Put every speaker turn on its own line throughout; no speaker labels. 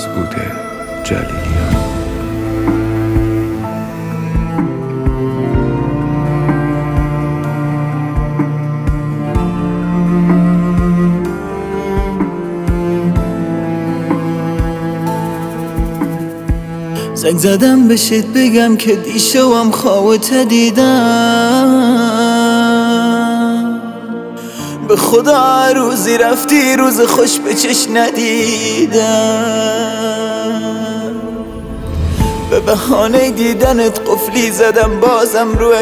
مسعود جلیلیان.
زنگ زدم بشید بگم که دیشبم خوابت دیدم، به خدا روزی رفتی روز خوش به چش ندیدم. به بهانه دیدنت قفلی زدم بازم رو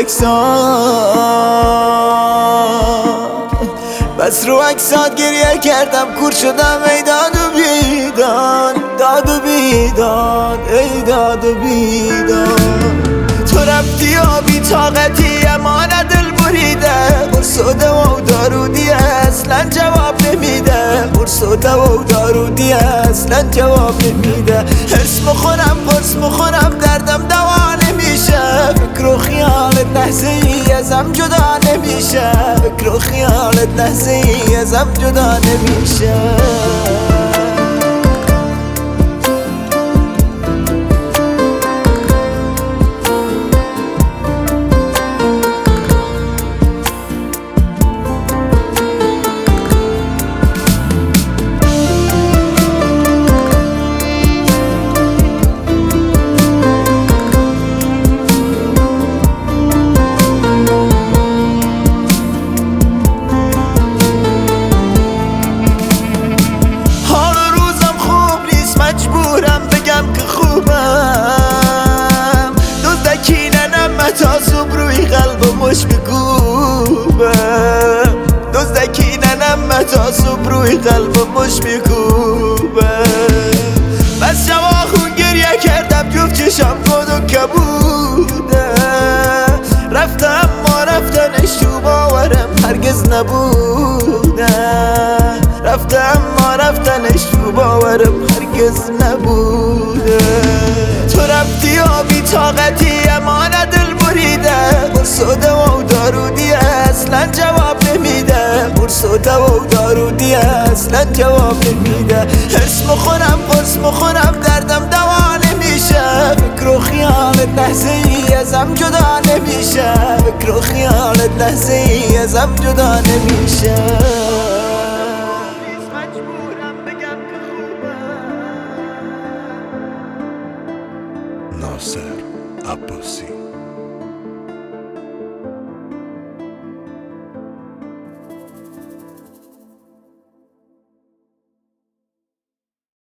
عکسات، بس رو عکسات گریه کردم کور شدم ای داد و بیداد، داد و بیداد، ای داد و بیداد. تو رفتی و بی طاقتی اما نه دل بریده، قرص و دوا و دارودی اصلا جواب نمیده، قرص و دوا و دارودی اصلا جواب نمیده. حرص بخورم قرص بخورم دردم دوا نمیشه، فکر و خیالت لحظه ای ازم جدا نمیشه، فکر و خیالت لحظه ای ازم جدا نمیشه. تا صبح روی قلبم مش میکوبم، دزدکی ننم تا صبح روی قلبم مش میکوبم. بس شبا خون گریه کردم جفت چشم گود و کبوده، رفتم ما رفتنش تو باورم هرگز نبوده، رفتم ما رفتنش تو باورم هرگز نبوده. تو رفتی و بی طاقتی اما نه دل بریده، قرص و دوا و دارودی اصلا جواب نمیده، قرص و دوا و دارودی اصلا جواب نمیده. حرص بخورم قرص بخورم دردم دوا نمیشه، فکر و خیالت لحظه ای ازم جدا نمیشه، فکر و خیالت لحظه ای ازم جدا نمیشه.
ناصر عباسی.